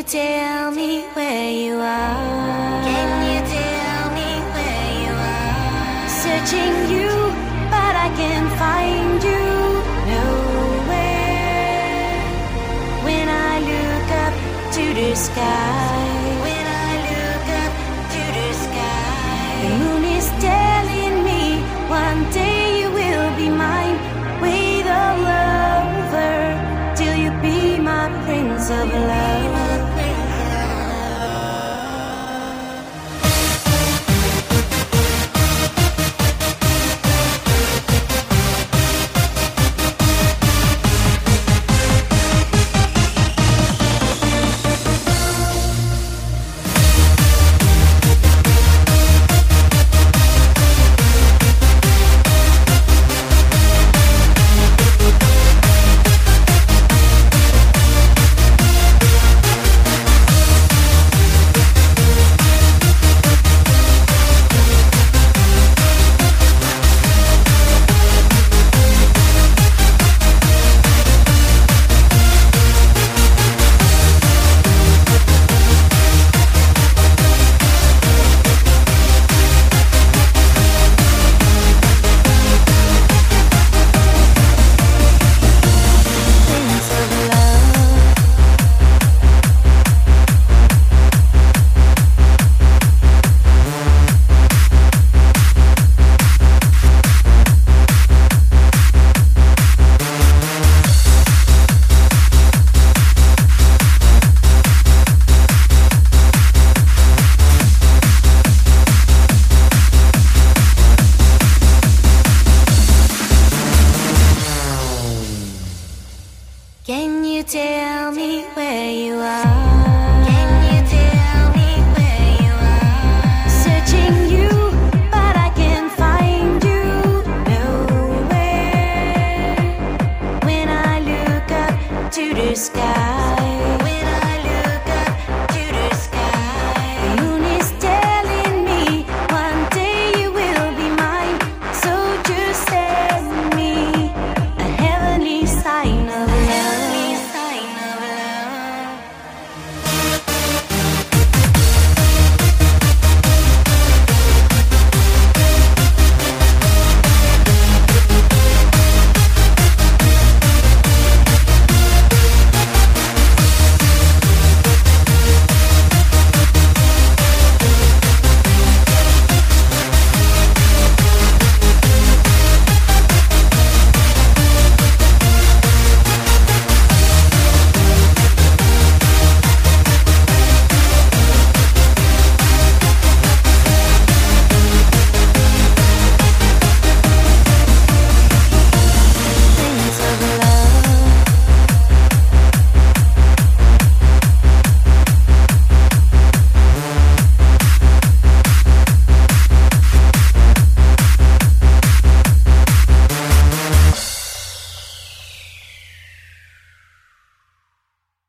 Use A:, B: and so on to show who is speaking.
A: tell me where you are? Can you tell me where you are? Searching you, but I can't find you nowhere. When I look up to the sky, when I look up to the sky, the moon is telling me one day you will be mine. Wait all over till you be my prince of love. Can you tell me where you are? Can you tell me where you are? Searching you, but I can't find you nowhere. When I look up to the sky,